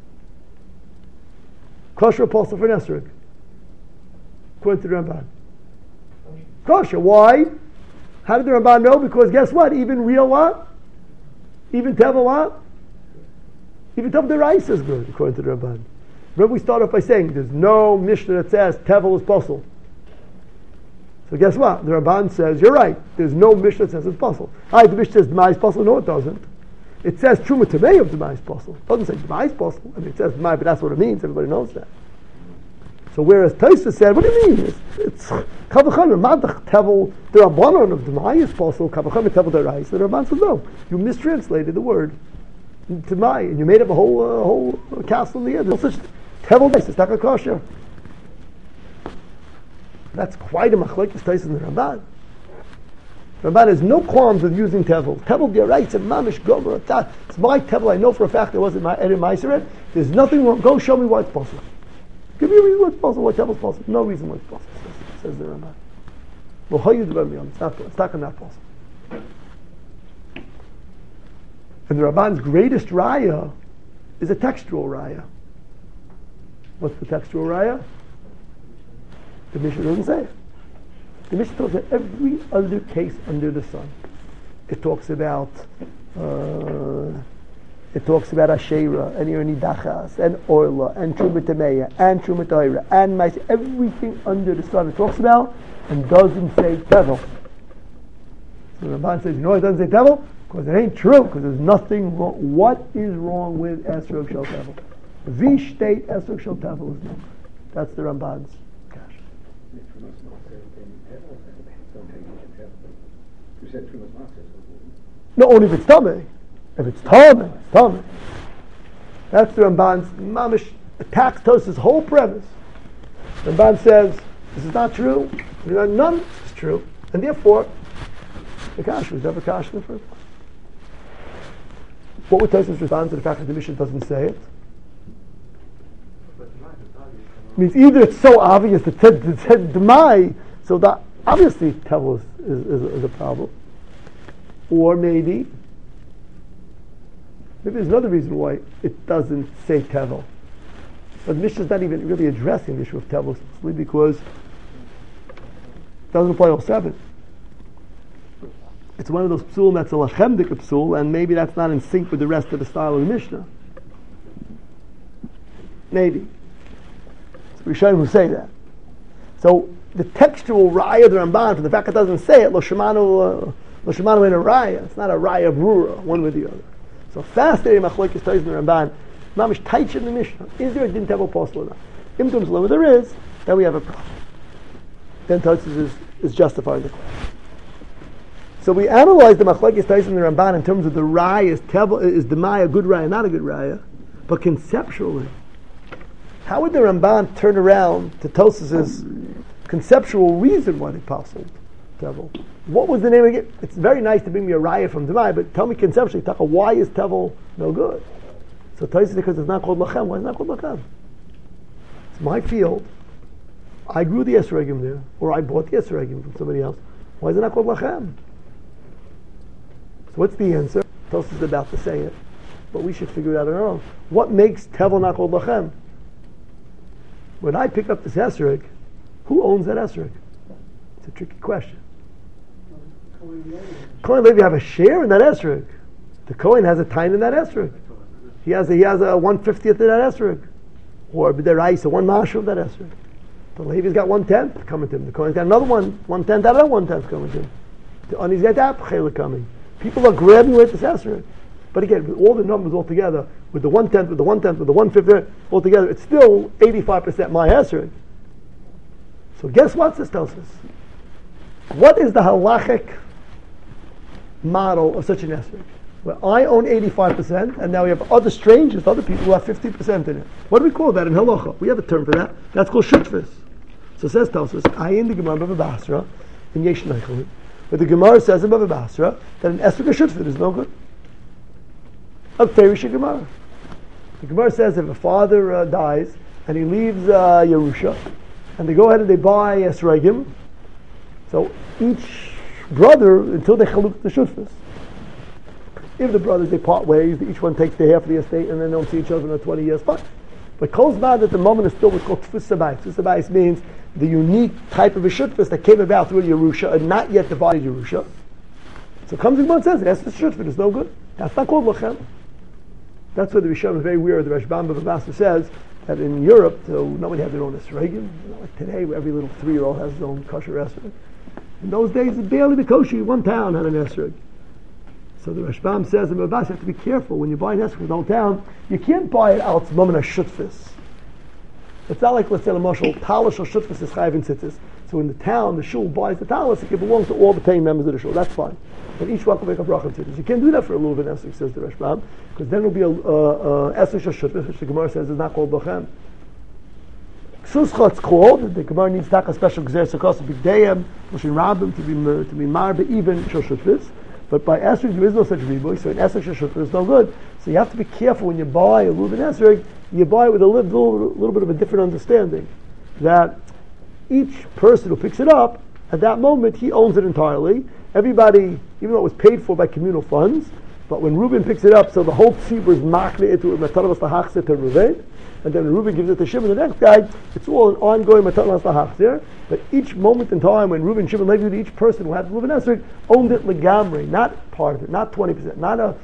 Kosher apostle for Nesrik. According to the Ramban. Kosher. Why? How did the Ramban know? Because guess what? Even real what? Even Tevel what? Even Tevel Deraisa is good, according to the Ramban. Remember we started off by saying there's no Mishnah that says Tevel is possible. So guess what? The Ramban says, you're right, there's no Mishnah that says it's possible. The Mishnah says Demai is possible. No, it doesn't. It says Truma Tamei of Demai is possible. It doesn't say Demai is possible. I mean, it says Demai, but that's what it means. Everybody knows that. So whereas Taisa said, what do you mean? It's Kavachim, Madach Tevel, the Rabbanon of Demai is possible, Kavachim Tevel Deraisa. The Ramban says, no, you mistranslated the word Demai, and you made up a whole castle in the air. There's no such Tevel Deraisa, it's not a kosher. That's quite a machlekes Taisa in the Ramban. Ramban has no qualms with using Tevel. Tevel Deraisa, Mamish Gomer, it's my Tevel, I know for a fact it wasn't my Edim Maiseret. There's nothing wrong, go show me why it's possible. Give me a reason why it's possible, why Tevel is possible. No reason why it's possible, says the Ramban. It's not possible. And the Ramban's greatest raya is a textual raya. What's the textual raya? The Mishnah doesn't say it. The Mishnah talks about every other case under the sun. It talks about Asherah, and Irni Dachas, and Orla, and Truma Tameya, and Truma Tahira, and Maisa, everything under the sun it talks about, and doesn't say Tevel. So the Ramban says, you know why it doesn't say Tevel? Because it ain't true, because there's nothing wrong. What is wrong with Esrog Shel Tevel? The state Esrog Shel Tevel is no. That's the Ramban's cash. No, only if it's Tameh. If it's Tameh, it's Tameh. That's the Ramban's mamish attacks Tos's whole premise. The Ramban says, this is not true, none is true, and therefore, the kash was never kash in the first place. What would Tos's respond to the fact that the Mishnah doesn't say it? It means either it's so obvious that it said Demai, so that obviously Tevel is a problem, or maybe there's another reason why it doesn't say Tevel. But the Mishnah is not even really addressing the issue of Tevel simply because it doesn't apply all seven. It's one of those psul that's a lachemdik psul, and maybe that's not in sync with the rest of the style of the Mishnah. Maybe. So Rishonim who say that. So the textual raya of the Ramban, for the fact it doesn't say it, lo shemanu in a raya. It's not a raya brura, one with the other. So fascinating machlokes Tosfos in the Ramban, mamish taich in the Mishnah. Is there a din Tevel possible or not? Imtum Zloma, there is, then we have a problem. Then Tosfos is justifying the question. So we analyze the machlokes Tosfos in the Ramban in terms of the raya, is Demai a good raya, not a good raya, but conceptually. How would the Ramban turn around to Tosfos' conceptual reason why they passed Tevel? What was the name of it? It's very nice to bring me a raya from Demai, but tell me conceptually, Taka, why is Tevel no good? So Tosfos, because it's not called Lachem. Why is it not called Lachem? It's my field. I grew the Esrogim there, or I bought the Esrogim from somebody else. Why is it not called Lachem? So what's the answer? Tosfos is about to say it. but we should figure it out on our own. What makes Tevel not called Lachem? When I pick up this esrog, who owns that esrog? It's a tricky question. Kohen Levi have a share in that esrog. The Kohen has a tine in that esrog. He has a 1/50th of that esrog, or b'deraisa, one masha of that esrog. The Levi's got 1/10 coming to him. The Kohen's got another 1/10 out of that 1/10 coming to him. The Ani's got that chela coming. People are grabbing with this esrog. But again, with all the numbers all together, with the 1/10, with the 1/10, with the 1/50 all together, it's still 85% my esrog. So guess what this tells us? What is the halachic model of such an esrog? Where I own 85%, and now we have other strangers, other people who have 50% in it. What do we call that in halacha? We have a term for that. That's called shutfis. So it says, tells us, I in the Gemara Bava Basra, in Yesh Neichel, but the Gemara says in Bava Basra that an esrog shutfis is no good. A Perish Gemara. The Gemara says if a father dies and he leaves Yerusha, and they go ahead and they buy esrogim, so each brother, until they chaluk the shutfis. If the brothers, they part ways, each one takes their half of the estate and then they don't see each other in 20 years, fine. But Kol Zman at the moment is still what's called Tfus Sabayis. Tfus Sabayis means the unique type of a shutfis that came about through Yerusha and not yet divided Yerusha. So comes the Gemara and says, that's the shutfis, it's no good. That's not called Lachem. That's why the Rishon is very weird. The Rashbam Bava Basra says that in Europe, so nobody had their own esrogim. Like today, where every little 3-year-old has his own kosher esrog. In those days, it barely the kosher. One town had an esrog. So the Rashbam says in Bava Basra, you have to be careful when you buy an esrog for the whole town. You can't buy it out mamona shutfis. It's not like, let's say, a mashal talish or shutfis is chayav in tzitzis. So in the town, the shul buys the talis. It belongs to all the paying members of the shul. That's fine. But each one can make a bracha in tzitzis. You can't do that for a little bit esrog, says the Rashbam, because then it'll be a esrog shutfis, which the Gemara says is not called lachem. Ksuscha, it's called. The Gemara needs to take a special gzer sakos b'gdeyim, Moshe Rabbim to be marbe even shul shutfis. But by esrog there is no such riboy, so an esrog shutfis is no good. So you have to be careful when you buy a Reuben esrog. You buy it with a little bit of a different understanding that each person who picks it up at that moment he owns it entirely. Everybody, even though it was paid for by communal funds, but when Reuben picks it up, so the whole tzibur is makne into matanas lahachzir to Reuben, and then Reuben gives it to Shimon, the next guy. It's all an ongoing matanas lahachzir. But each moment in time when Reuben, Shimon, Levi, each person who had Reuben esrog owned it legamri, not part of it, not 20%, not a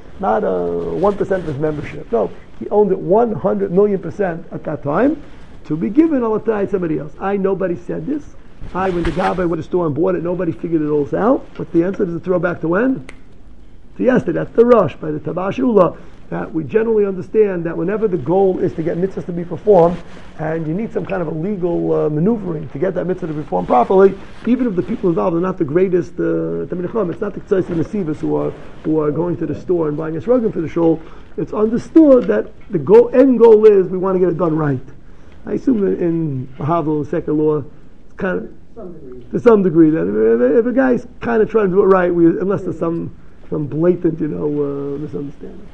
1% of his membership. No, he owned it 100 million% at that time to be given to somebody else. Nobody said this. When the Gabbai went to the store and bought it, nobody figured it all out. But the answer is a throwback to when? To yesterday. That's the rush by the Tabash Ula, that we generally understand that whenever the goal is to get mitzvahs to be performed, and you need some kind of a legal maneuvering to get that mitzvah to be performed properly, even if the people involved are not the greatest Talmidei Chacham, it's not the Tzais and the Sivas who are going to the store and buying a esrogim for the shul. It's understood that the end goal is we want to get it done right. I assume that in Mahavel and Secular law, it's kind of to some degree that if a guy's kind of trying to do it right, unless there's some blatant, misunderstanding.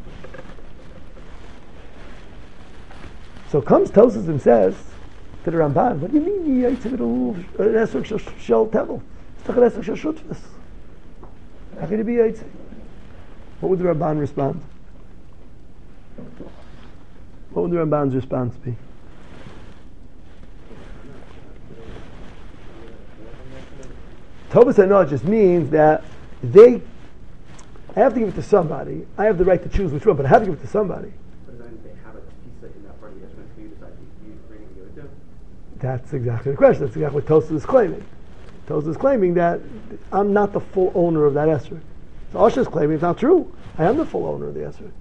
So comes Tosas and says to the Ramban, what do you mean you ate an esrog shel tevel? It's not an esrog shel shutfis. How can it be yaitze? What would the Ramban respond? What would the Ramban's response be? Tovas Hanah just means that I have to give it to somebody. I have the right to choose which one, but I have to give it to somebody. That's exactly the question. That's exactly what Tosas is claiming. Tosas is claiming that I'm not the full owner of that esrog. So Osher is claiming it's not true. I am the full owner of the esrog.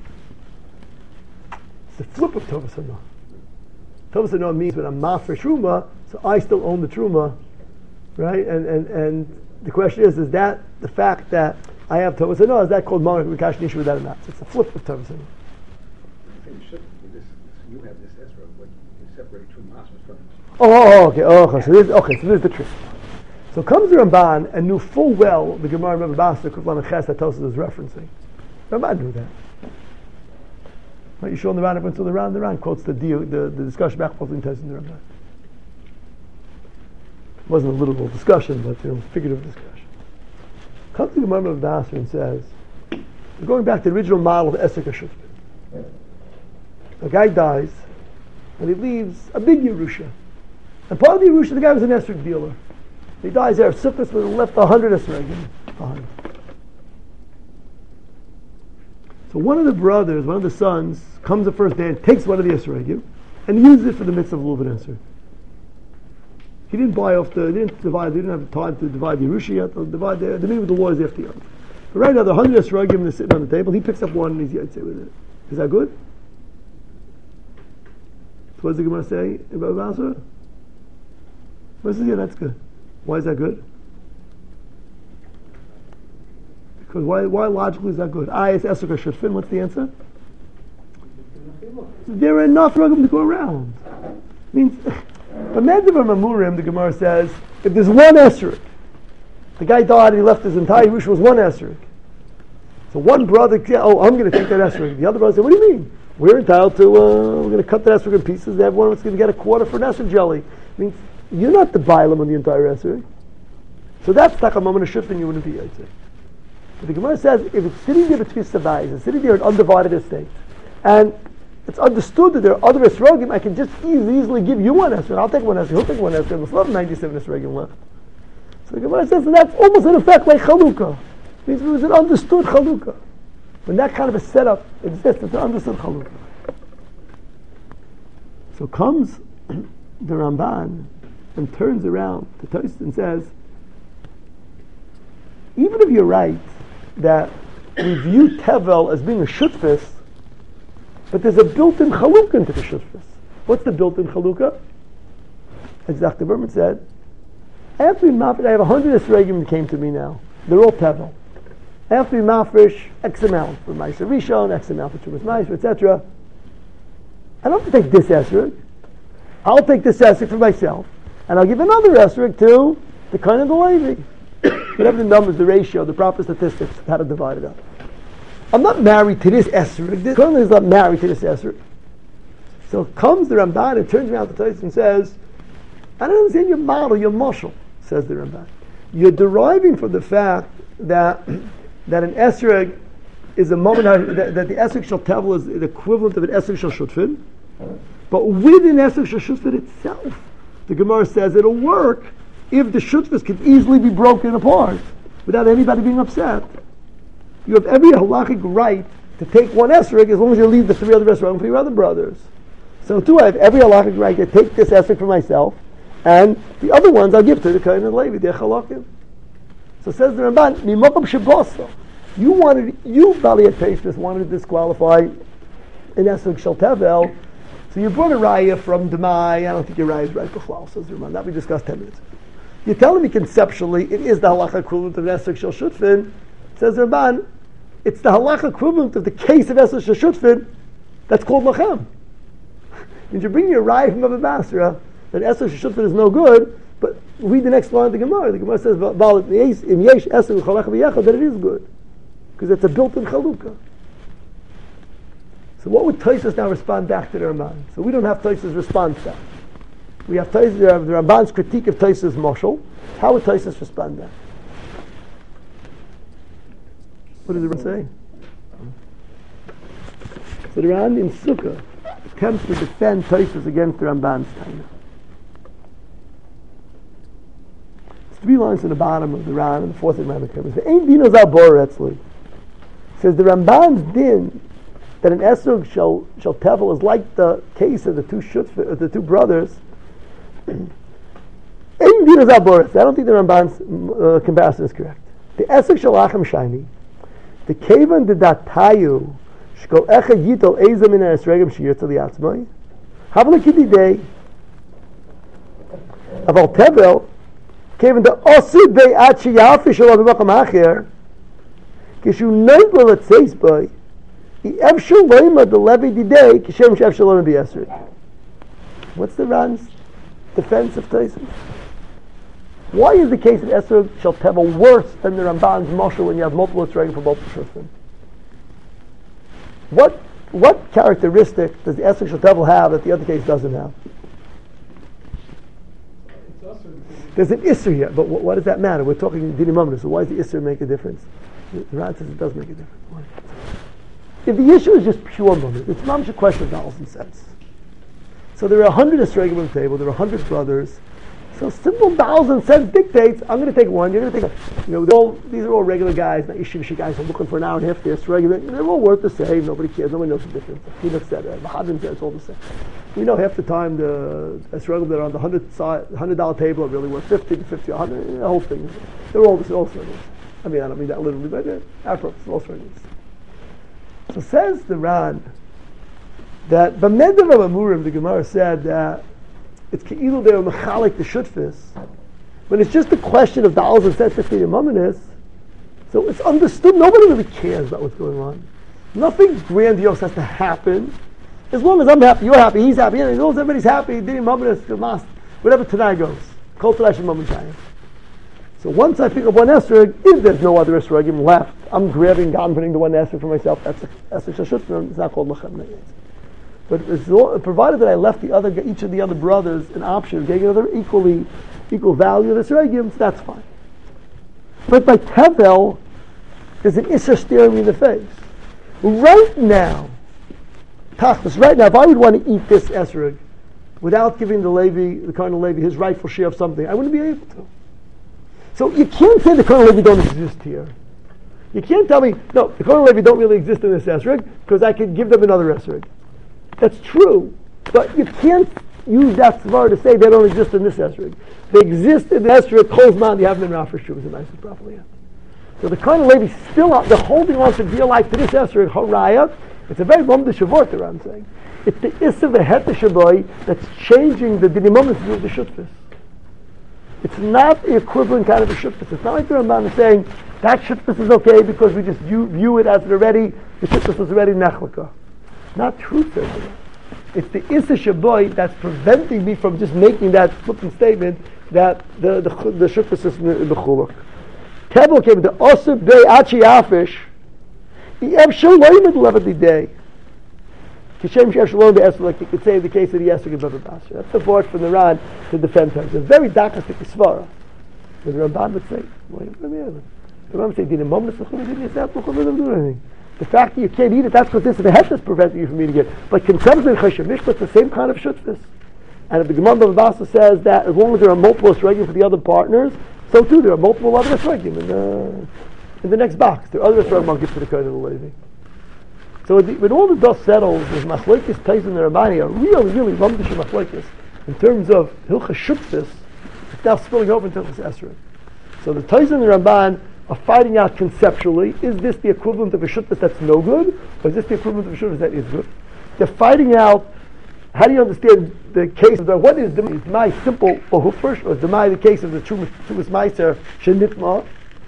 It's the flip of Tovas Hanah. Tovas Hanah means when I'm mafresh truma, so I still own the truma, right? And the question is that the fact that I have Tovas Hanah, is that called Marek Mikash Nishu with that or not? So it's the flip of Tovas Hanah. You have this esrog, but you separate two masters from it. So this is the trick. So comes the Ramban and knew full well the Gemara Bava Basra Kuflan Ches that Tosas is referencing. Ramban knew that. Right, you show on the Ran, went to the Ran quotes the discussion back between Tosas and the Ramban. It wasn't a literal discussion, but figurative discussion. Comes the Gemara Bava Basra and says, We're going back to the original model of Esek HaShutfin. A guy dies, and he leaves a big Yerusha. And part of the Yerusha, the guy was an esrog dealer. He dies there, Sifris, but left 100 esrogim. 100. So one of the brothers, one of the sons, comes the first day and takes one of the esrogim and uses it for the mitzvah of Leuven Esrog. He didn't didn't have time to divide the Yerusha yet. They'll divide the meeting with the law is after Yom. But right now, the 100 esrogim are sitting on the table. He picks up one and he's Yatzeh with it. Is that good? So what does the Gemara say about Basra? What says, yeah, that's good. Why is that good? Because why logically is that good? It's Esek HaShutfin. What's the answer? There are enough ragim to go around. Means, but Medivah Mamurim, the Gemara says, if there's one esrog, the guy died and he left his entire Yerusha was one esrog. So one brother, I'm going to take that esrog. The other brother said, what do you mean? We're entitled to, we're going to cut that esrog in pieces. Everyone of us is going to get a quarter for an esrog jelly. I mean, you're not the bailam on the entire esrog. So that's like a moment of shifting you wouldn't be yaitze. But the Gemara says, if it's sitting there between savais, it's sitting there in undivided estate, and it's understood that there are other esrogim, I can just easily give you one esrog. I'll take one esrog, he'll take one esrog, we'll still have 97 esrogim left. So the Gemara says, that's almost in effect like chalukah. It means it was an understood chalukah. When that kind of a setup exists, it's an understood chalukah. So comes the Ramban and turns around to Tosfos and says, even if you're right that we view Tevel as being a shutfis, but there's a built-in chalukah into the shutfis. What's the built-in chalukah? As Dr. Berman said, after we mafresh, I have 100 esrogim that came to me now. They're all Tevel. After we mafresh X amount for Ma'aser Rishon, X amount for Chumas Ma'aser, etc. I don't have to take this esrog. I'll take this esrog for myself, and I'll give another esrog to the kind of the Levi. Whatever the numbers, the ratio, the proper statistics, how to divide it up. I'm not married to this esrog. This currently is not married to this esrog. So comes the Ramban and turns around to Tosfos and says, I don't understand your model, your mashal, says the Ramban. You're deriving from the fact that an esrog is a moment that the esrog shel tevel is the equivalent of an esrog shel shutfin, but within esrog shel shutfin itself, the Gemara says it'll work if the shutfis can easily be broken apart without anybody being upset. You have every halachic right to take one esrog as long as you leave the three other esrog for your other brothers. So too, I have every halachic right to take this esrog for myself, and the other ones I'll give to the Kohen and Levi, they're halakim. So says the Ramban, Mimokom Shebosa. You Bali Tosfos wanted to disqualify an esrog shel tevel, so you brought a raya from Demai. I don't think your raya is right b'chlal, says the Ramban. That we discussed 10 minutes ago. You're telling me conceptually it is the halacha equivalent of an esrog shel shutfin. Says the Ramban, it's the halacha equivalent of the case of esrog shel shutfin that's called lachem. Means you bring your raya from Abba Basra that esrog shel shutfin is no good, but read the next line of the Gemara. The Gemara says, "Im yesh esrog chalacha b'yachad," that it is good because it's a built-in chalukah. So what would Tosfos now respond back to the Ramban? So we don't have Tosfos' response back. We have the Ramban's critique of Tosfos' mashal. How would Tosfos respond back? What does the Ramban say? So the Ramban in Sukkah attempts to defend Tosfos against the Ramban's taina. There's 3 lines in the bottom of the Ran and the 4th Ran of the Ein dinos al boretzli. Says the Ramban's din that an esrog shel tevel is like the case of the two brothers. I don't think the Ramban's comparison is correct. The esrog shel achem shiny, the kevan de datayu shkol echa yitol eza min esregim sheyirtza liatzmai. Havla kididei aval tevel kevan de osid bei at sheyafi shel b'makam acher kishu neitla letzeis by. What's the Ran's defense of Tosfos? Why is the case of esrog shel tevel worse than the Ramban's mashal when you have multiple esrogim for both shutfim? What characteristic does the esrog shel tevel have that the other case doesn't have? There's an isser here, but what does that matter? We're talking dinim amrus, so why does the isser make a difference? The Ran says it does make a difference. Why? if the issue is just pure money, it's not a question of dollars and cents. So there are 100 esrogim on the table, there are 100 brothers. So simple dollars and cents dictates, I'm going to take one, you're going to take these are all regular guys, not yeshivish guys who are looking for an hour and a half, they're all worth the same, nobody cares, nobody knows the difference. Peanut said it, Mahadim said it's all the same. We know half the time the esrogim that are on the $100 table are really worth 50 to 50, 100, the whole thing. They're all esrogim. I mean, I don't mean that literally, but our purpose, all esrogim. So says the Ran, that B'medav Amurim, the Gemara said that it's ke'ilu they were mechalik the shutfis. When it's just a question of dollars and cents, 50 yamamis, so it's understood, nobody really cares about what's going on. Nothing grandiose has to happen. As long as I'm happy, you're happy, he's happy, as long as everybody's happy, whatever tonight goes. Kol Tadash and Mamanchayim. So once I pick up one esrog, if there's no other esrogim left, I'm grabbing God and putting the one esrog for myself, that's esrog shashutfim, it's not called lachem. But provided that I left each of the other brothers an option of getting another equal value of the esrogim, that's fine. But by Tevel, there's an Isser staring me in the face. Right now, if I would want to eat this esrog without giving the Cardinal Levi, his rightful share of something, I wouldn't be able to. So you can't say the Cardinal Levi don't exist here. You can't tell me, no, the Cardinal Levi don't really exist in this esrog because I could give them another esrog. That's true, but you can't use that svar to say they don't exist in this esrog. They exist in the esrog, Kolzman, you haven't been around for sure, is the nicest properly yet. So the Kohen Levi still out, they're holding on for dear life to this esrog, Haraya. It's a very mom de shavort that I'm saying. It's the Issa v'heta shaboy that's changing the dinimum of the shutfis. It's not the equivalent kind of a shutfis. It's not like the Ramban is saying that shutfis is okay because we just view it as the shutfis was already nechlaka. Not true, says it. It's the Issa Shaboy that's preventing me from just making that flippant statement that the shutfis is b'chuluk. Tevel came to Osip Day Achi Afish. Ev Shalom at Levati Day. Kishem Shev Shalom Be'esel, like you could say in the case of the Yesrog and Baba Basra. That's the voice from the Ran to defend her. It's a very darkastic svara. The Ramban would say, the Ramban would say, Dina Momnus L'chum Dina Yisrael L'chum Dina do anything. The fact that you can't eat it, that's because this is the het that's preventing you from eating it. But contemporary Choshev Mishpat, it's the same kind of shutfis. And if the Gemara Baba Basra says that as long as there are multiple esrogim for the other partners, so too there are multiple other esrogim in the next box. There are other esrogim I'll give to the Kohen of the Levi. So when all the dust settles, there's machlokes Tais and the Rabbani are really lumdish machlokes in terms of hilcha shutfis. It's now spilling over into this esrog. So the Tais and the Ramban are fighting out conceptually, is this the equivalent of a shutfis that's no good, or is this the equivalent of a shutfis that is good? They're fighting out, how do you understand the case of what is my simple bahufresh, or is the case of the Chumas Meiser Shenitma?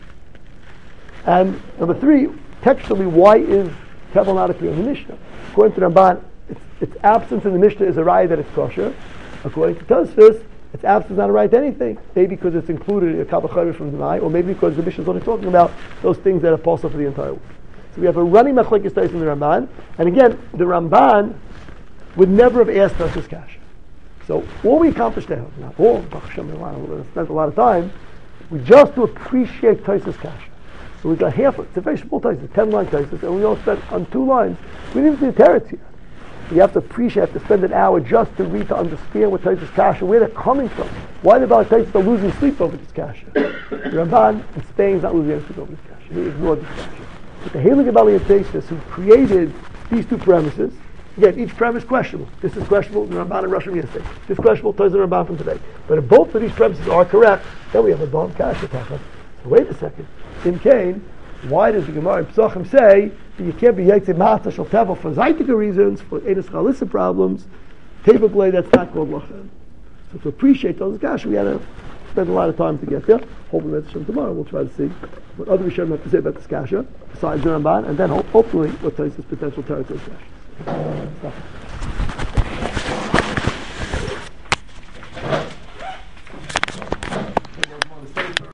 And number three, textually, why is Tevel not clear in the Mishnah? According to Ramban, its absence in the Mishnah is a raya that it's kosher. According to Tosfos, its absence is not a raya to anything. Maybe because it's included in a Kabbalah from the Mai, or maybe because the Mishnah is only talking about those things that are possible for the entire week. So we have a running machlekes Tais in the Ramban, and again, the Ramban would never have asked us this kasha. So all we accomplished there, not all, we spent a lot of time, we just to appreciate Taisa's kasha. So we got half, it's a very small Taisa, 10-line Taisa, and we all spent on 2 lines. We didn't even do the teretz here. You have to appreciate, have to spend an hour just to read, to understand what Taisa's kasha, where they're coming from. Why the Baal Taisa are losing sleep over this kasha? The Ramban in Spain is not losing any sleep over this kasha. He ignored this kasha. But the Heilige Bali Taisa, who created these 2 premises, again, each premise questionable. This is questionable, the Ramban and Rosh from yesterday. This is questionable, Tozer and Ramban from today. But if both of these premises are correct, then we have a bomb kasha tachas. So wait a second. In Cain, why does the Gemara in Pesachim say that you can't be Yetze Mata Shal Tevel for Zaitika reasons, for Enes Chalissa problems, table play that's not called Lachem. So to appreciate those kasha, we had to spend a lot of time to get there. Hopefully that's tomorrow. We'll try to see what other Rishonim have to say about this kasha, besides the Ramban, and then hopefully what Taisa's potential territory kasha.